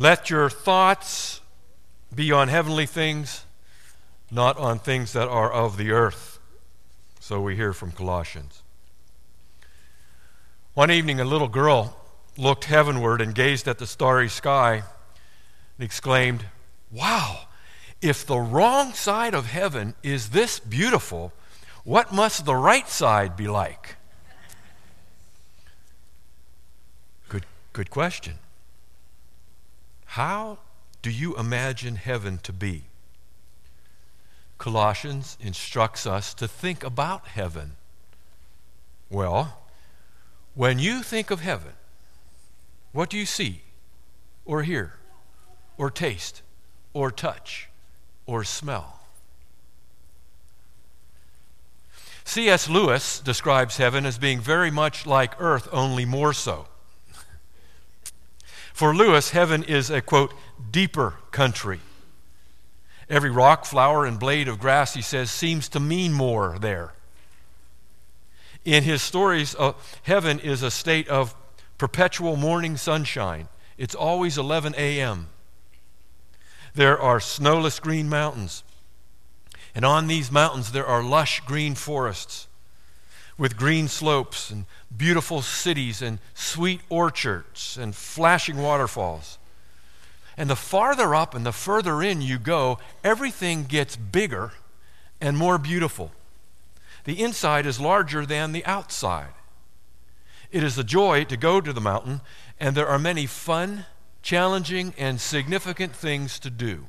Let your thoughts be on heavenly things, not on things that are of the earth. So we hear from Colossians. One evening, a little girl looked heavenward and gazed at the starry sky and exclaimed, "Wow, if the wrong side of heaven is this beautiful, what must the right side be like?" Good question. How do you imagine heaven to be? Colossians instructs us to think about heaven. Well, when you think of heaven, what do you see, or hear, or taste, or touch, or smell? C.S. Lewis describes heaven as being very much like earth, only more so. For Lewis, heaven is a, quote, deeper country. Every rock, flower, and blade of grass, he says, seems to mean more there. In his stories, heaven is a state of perpetual morning sunshine. It's always 11 a.m. There are snowless green mountains. And on these mountains there are lush green forests with green slopes and beautiful cities and sweet orchards and flashing waterfalls. And the farther up and the further in you go, everything gets bigger and more beautiful. The inside is larger than the outside. It is a joy to go to the mountain, and there are many fun, challenging, and significant things to do.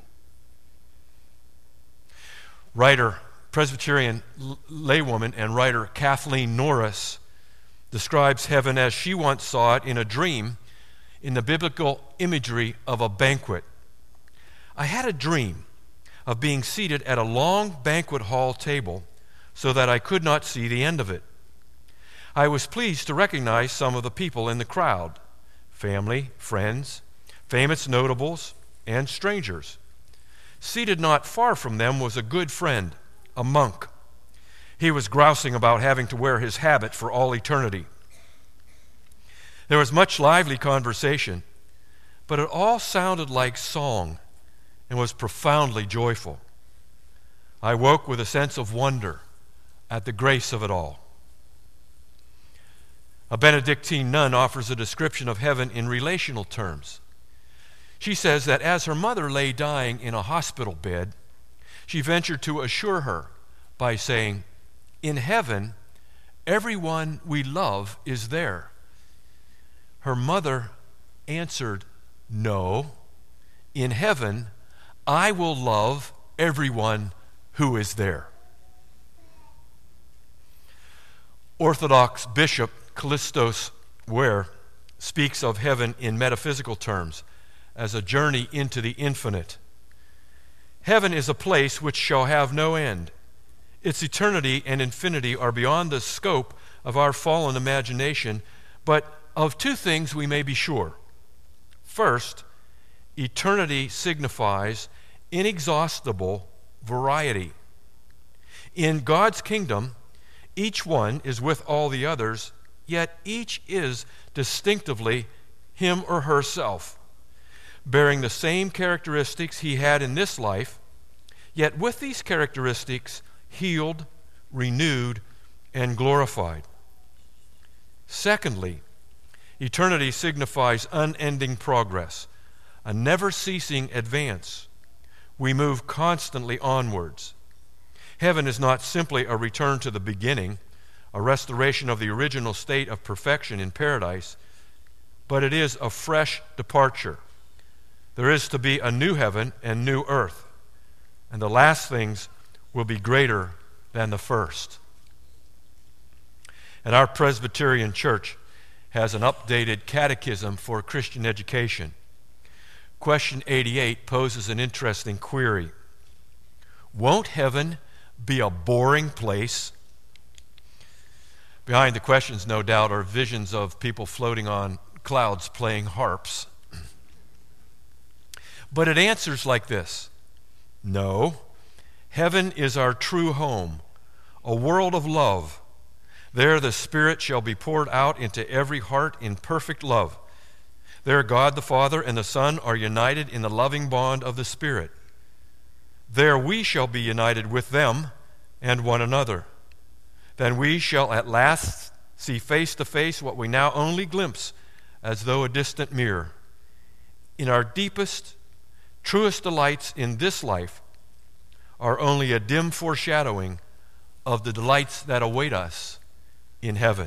Writer, Presbyterian laywoman and writer Kathleen Norris describes heaven as she once saw it in a dream in the biblical imagery of a banquet. "I had a dream of being seated at a long banquet hall table so that I could not see the end of it. I was pleased to recognize some of the people in the crowd, family, friends, famous notables, and strangers. Seated not far from them was a good friend, a monk. He was grousing about having to wear his habit for all eternity. There was much lively conversation, but it all sounded like song and was profoundly joyful. I woke with a sense of wonder at the grace of it all." A Benedictine nun offers a description of heaven in relational terms. She says that as her mother lay dying in a hospital bed, she ventured to assure her by saying, "In heaven, everyone we love is there." Her mother answered, "No, in heaven, I will love everyone who is there." Orthodox Bishop Kallistos Ware speaks of heaven in metaphysical terms as a journey into the infinite. Heaven is a place which shall have no end. Its eternity and infinity are beyond the scope of our fallen imagination, but of two things we may be sure. First, eternity signifies inexhaustible variety. In God's kingdom, each one is with all the others, yet each is distinctively him or herself, bearing the same characteristics he had in this life, yet with these characteristics healed, renewed, and glorified. Secondly, eternity signifies unending progress, a never-ceasing advance. We move constantly onwards. Heaven is not simply a return to the beginning, a restoration of the original state of perfection in paradise, but it is a fresh departure. There is to be a new heaven and new earth, and the last things will be greater than the first. And our Presbyterian Church has an updated catechism for Christian education. Question 88 poses an interesting query. Won't heaven be a boring place? Behind the questions, no doubt, are visions of people floating on clouds playing harps. But it answers like this: no, heaven is our true home, a world of love. There the Spirit shall be poured out into every heart in perfect love. There God the Father and the Son are united in the loving bond of the Spirit. There we shall be united with them and one another. Then we shall at last see face to face what we now only glimpse as though a distant mirror. In our deepest, truest delights in this life are only a dim foreshadowing of the delights that await us in heaven.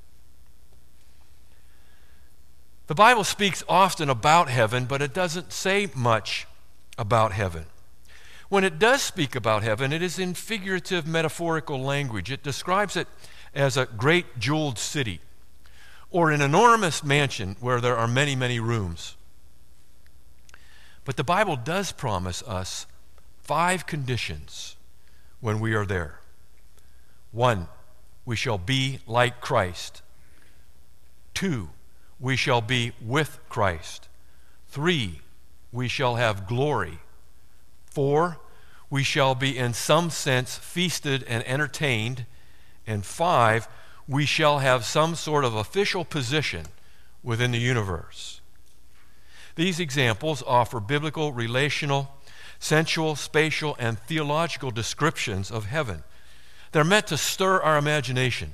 The Bible speaks often about heaven, but it doesn't say much about heaven. When it does speak about heaven, it is in figurative, metaphorical language. It describes it as a great jeweled city or an enormous mansion where there are many, many rooms. But the Bible does promise us 5 conditions when we are there. 1, we shall be like Christ. 2, we shall be with Christ. 3, we shall have glory. 4, we shall be in some sense feasted and entertained. And 5, we shall have some sort of official position within the universe. These examples offer biblical, relational, sensual, spatial, and theological descriptions of heaven. They're meant to stir our imagination.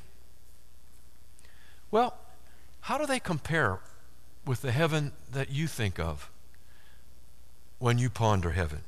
Well, how do they compare with the heaven that you think of when you ponder heaven?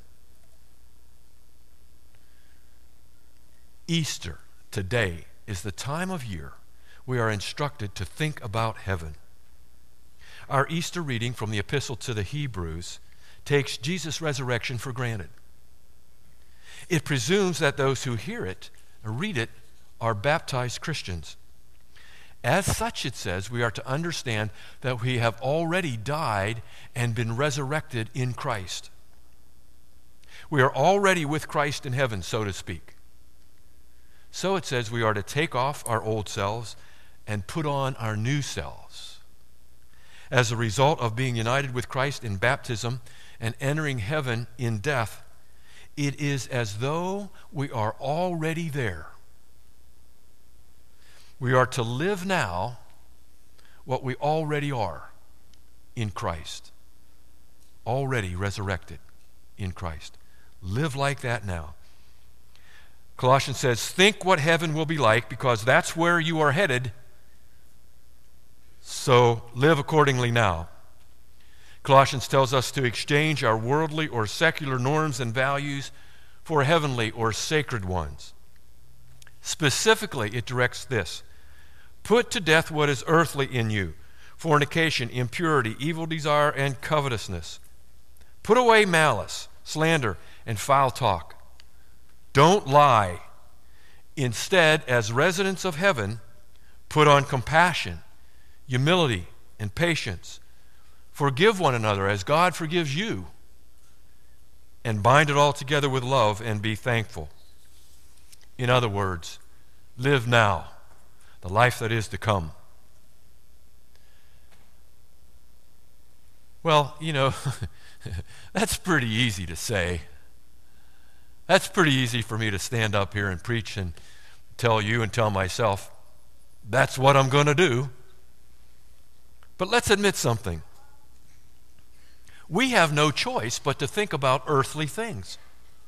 Easter, today, is the time of year we are instructed to think about heaven. Our Easter reading from the Epistle to the Hebrews takes Jesus' resurrection for granted. It presumes that those who hear it or read it are baptized Christians. As such, it says, we are to understand that we have already died and been resurrected in Christ. We are already with Christ in heaven, so to speak. So it says we are to take off our old selves and put on our new selves. As a result of being united with Christ in baptism and entering heaven in death, it is as though we are already there. We are to live now what we already are in Christ, already resurrected in Christ. Live like that now. Colossians says, think what heaven will be like, because that's where you are headed. So live accordingly now. Colossians tells us to exchange our worldly or secular norms and values for heavenly or sacred ones. Specifically, it directs this: put to death what is earthly in you: fornication, impurity, evil desire, and covetousness. Put away malice, slander, and foul talk. Don't lie. Instead, as residents of heaven, put on compassion, humility, and patience. Forgive one another as God forgives you. And bind it all together with love and be thankful. In other words, live now, the life that is to come. Well, that's pretty easy to say. That's pretty easy for me to stand up here and preach and tell you and tell myself, that's what I'm going to do. But let's admit something. We have no choice but to think about earthly things.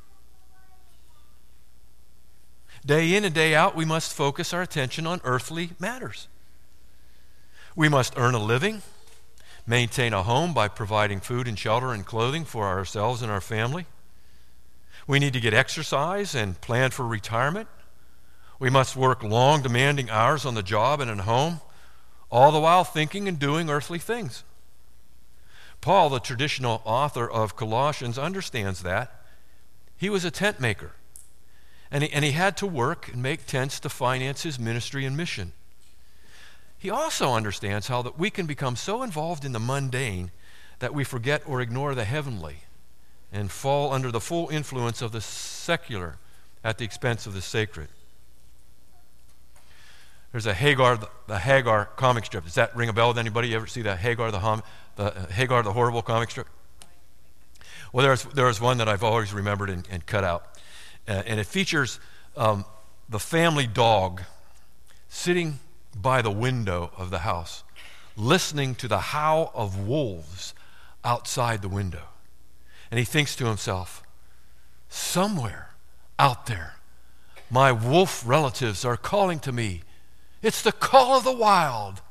Day in and day out, we must focus our attention on earthly matters. We must earn a living, maintain a home by providing food and shelter and clothing for ourselves and our family. We need to get exercise and plan for retirement. We must work long, demanding hours on the job and at home, all the while thinking and doing earthly things. Paul, the traditional author of Colossians, understands that. He was a tent maker, and he had to work and make tents to finance his ministry and mission. He also understands how that we can become so involved in the mundane that we forget or ignore the heavenly and fall under the full influence of the secular at the expense of the sacred. There's a Hagar, the Hagar comic strip. Does that ring a bell with anybody? You ever see that Hagar, the horrible comic strip? Well, there was one that I've always remembered and cut out. And it features the family dog sitting by the window of the house, listening to the howl of wolves outside the window. And he thinks to himself, somewhere out there, my wolf relatives are calling to me. It's the call of the wild.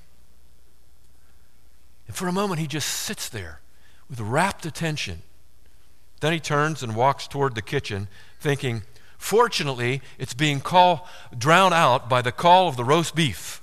And for a moment, he just sits there with rapt attention. Then he turns and walks toward the kitchen, thinking, fortunately, it's being drowned out by the call of the roast beef.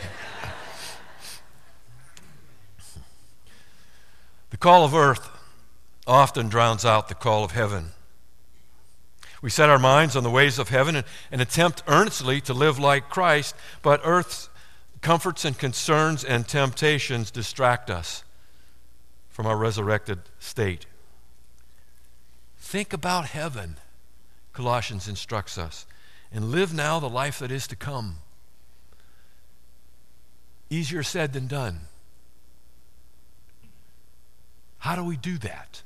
The call of earth often drowns out the call of heaven. We set our minds on the ways of heaven and attempt earnestly to live like Christ, but earth's comforts and concerns and temptations distract us from our resurrected state. Think about heaven, Colossians instructs us, and live now the life that is to come. Easier said than done. How do we do that?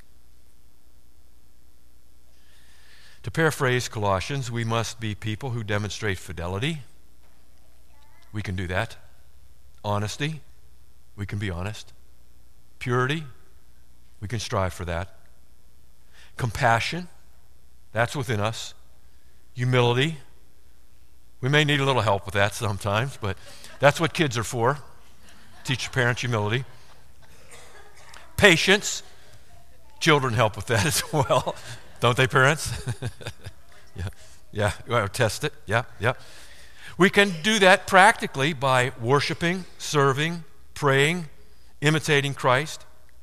To paraphrase Colossians, we must be people who demonstrate fidelity. We can do that. Honesty. We can be honest. Purity. We can strive for that. Compassion. That's within us. Humility. We may need a little help with that sometimes, but that's what kids are for. Teach your parents humility. Patience. Children help with that as well. Don't they, parents? Yeah. Well, test it. Yeah. We can do that practically by worshiping, serving, praying, imitating Christ.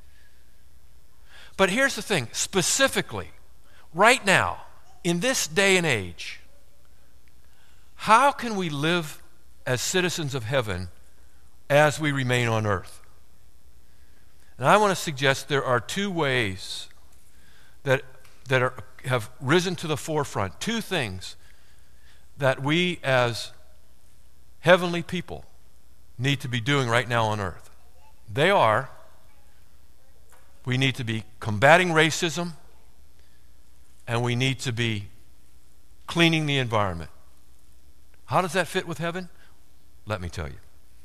But here's the thing, specifically, right now, in this day and age, how can we live as citizens of heaven as we remain on earth? And I want to suggest there are two ways that have risen to the forefront, two things that we as heavenly people need to be doing right now on earth. They are, we need to be combating racism, and we need to be cleaning the environment. How does that fit with heaven? Let me tell you.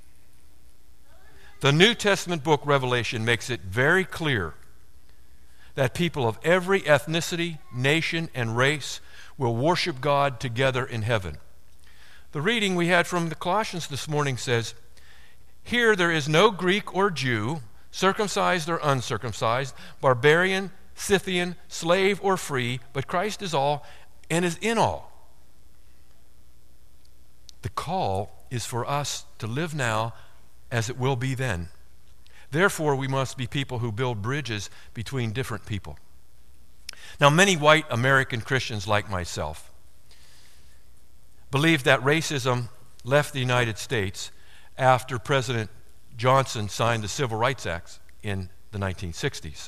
The New Testament book Revelation makes it very clear that people of every ethnicity, nation, and race will worship God together in heaven. The reading we had from the Colossians this morning says, here there is no Greek or Jew, circumcised or uncircumcised, barbarian, Scythian, slave or free, but Christ is all and is in all. The call is for us to live now as it will be then. Therefore, we must be people who build bridges between different people. Now, many white American Christians like myself believe that racism left the United States after President Johnson signed the Civil Rights Act in the 1960s.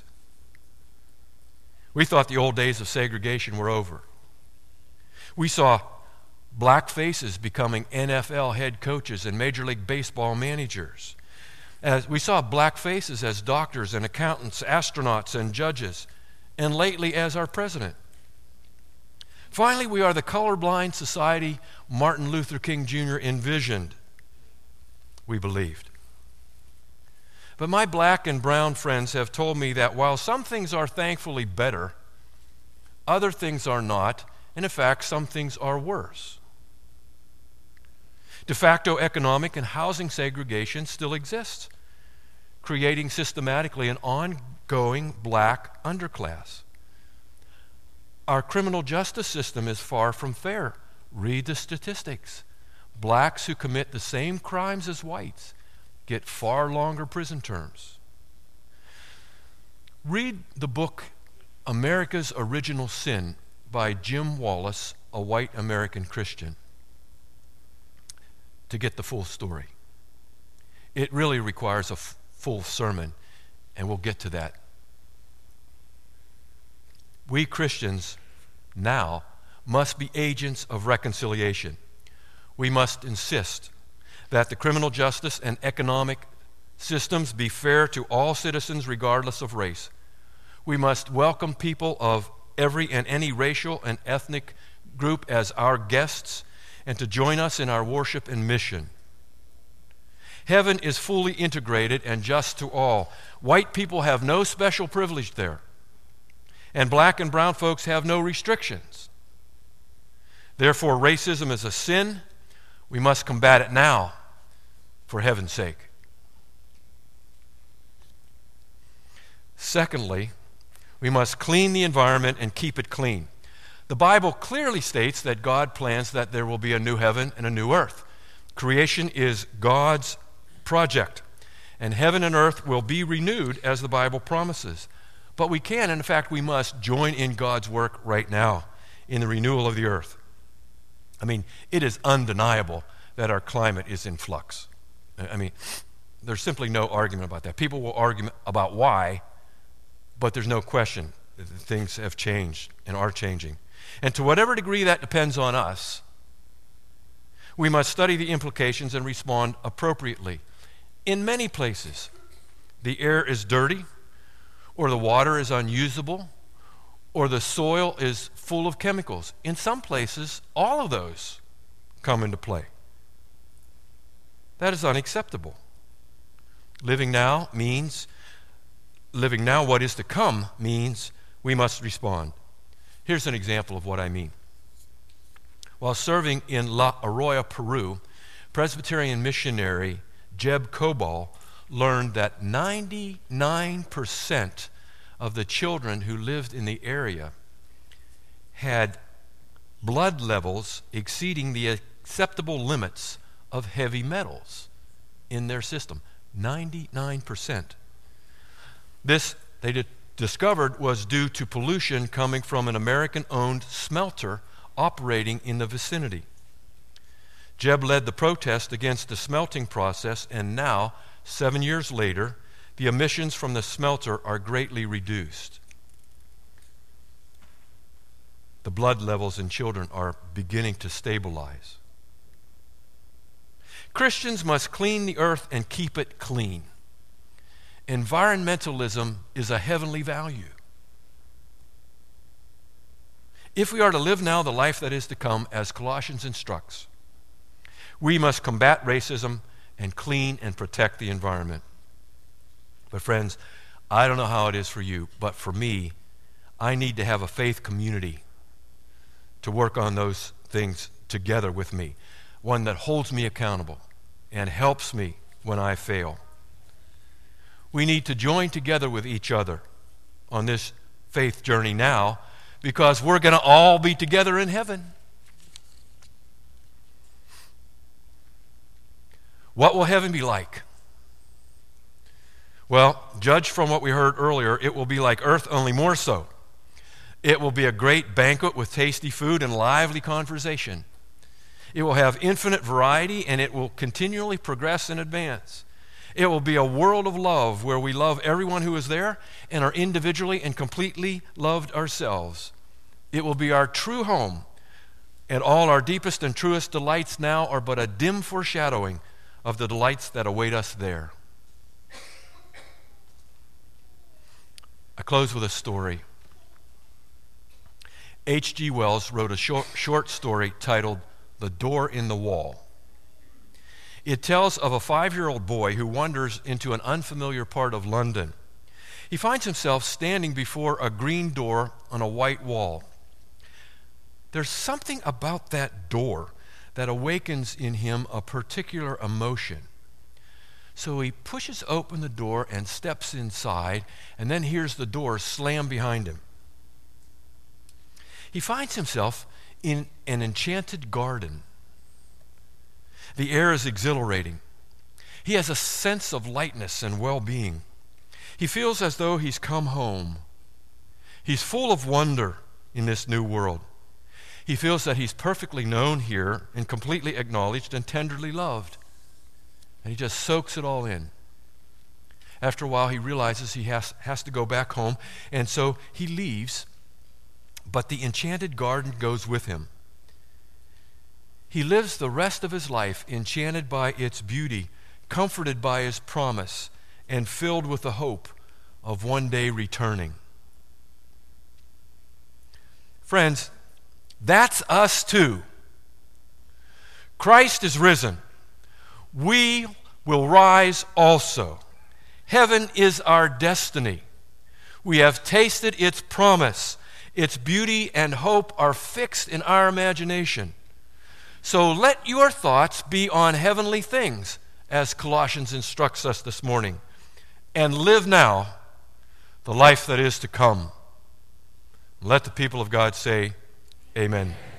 We thought the old days of segregation were over. We saw black faces becoming NFL head coaches and Major League Baseball managers. As we saw black faces as doctors and accountants, astronauts and judges, and lately as our president. Finally, we are the colorblind society Martin Luther King Jr. envisioned, we believed. But my black and brown friends have told me that while some things are thankfully better, other things are not, and in fact, some things are worse. De facto economic and housing segregation still exists, creating systematically an ongoing black underclass. Our criminal justice system is far from fair. Read the statistics. Blacks who commit the same crimes as whites get far longer prison terms. Read the book America's Original Sin by Jim Wallis, a white American Christian, to get the full story. It really requires a full sermon, and we'll get to that. We Christians now must be agents of reconciliation. We must insist that the criminal justice and economic systems be fair to all citizens regardless of race. We must welcome people of every and any racial and ethnic group as our guests and to join us in our worship and mission. Heaven is fully integrated and just to all. White people have no special privilege there, and black and brown folks have no restrictions. Therefore, racism is a sin. We must combat it now, for heaven's sake. Secondly, we must clean the environment and keep it clean. The Bible clearly states that God plans that there will be a new heaven and a new earth. Creation is God's project, and heaven and earth will be renewed as the Bible promises. But we can, and in fact we must, join in God's work right now in the renewal of the earth. I mean, it is undeniable that our climate is in flux. I mean, there's simply no argument about that. People will argue about why, but there's no question that things have changed and are changing. And to whatever degree that depends on us, we must study the implications and respond appropriately. In many places, the air is dirty, or the water is unusable, or the soil is full of chemicals. In some places, all of those come into play. That is unacceptable. Living now what is to come means we must respond. Here's an example of what I mean. While serving in La Arroyo, Peru, Presbyterian missionary Jeb Kobal learned that 99% of the children who lived in the area had blood levels exceeding the acceptable limits of heavy metals in their system. 99%. This, they discovered, was due to pollution coming from an American-owned smelter operating in the vicinity. Jeb led the protest against the smelting process, and now, 7 years later, the emissions from the smelter are greatly reduced. The blood levels in children are beginning to stabilize. Christians must clean the earth and keep it clean. Environmentalism is a heavenly value. If we are to live now the life that is to come, as Colossians instructs, we must combat racism and clean and protect the environment. But friends, I don't know how it is for you, but for me, I need to have a faith community to work on those things together with me. One that holds me accountable and helps me when I fail. We need to join together with each other on this faith journey now, because we're going to all be together in heaven. What will heaven be like? Well, judged from what we heard earlier, it will be like earth, only more so. It will be a great banquet with tasty food and lively conversation. It will have infinite variety, and it will continually progress and advance. It will be a world of love where we love everyone who is there and are individually and completely loved ourselves. It will be our true home, and all our deepest and truest delights now are but a dim foreshadowing of the delights that await us there. I close with a story. H.G. Wells wrote a short story titled "The Door in the Wall." It tells of a 5-year-old boy who wanders into an unfamiliar part of London. He finds himself standing before a green door on a white wall. There's something about that door that awakens in him a particular emotion. So he pushes open the door and steps inside, and then hears the door slam behind him. He finds himself in an enchanted garden. The air is exhilarating. He has a sense of lightness and well-being. He feels as though he's come home. He's full of wonder in this new world. He feels that he's perfectly known here and completely acknowledged and tenderly loved. And he just soaks it all in. After a while, he realizes he has to go back home, and so he leaves, but the enchanted garden goes with him. He lives the rest of his life enchanted by its beauty, comforted by his promise, and filled with the hope of one day returning. Friends, that's us too. Christ is risen. We will rise also. Heaven is our destiny. We have tasted its promise. Its beauty and hope are fixed in our imagination. So let your thoughts be on heavenly things, as Colossians instructs us this morning, and live now the life that is to come. Let the people of God say, Amen.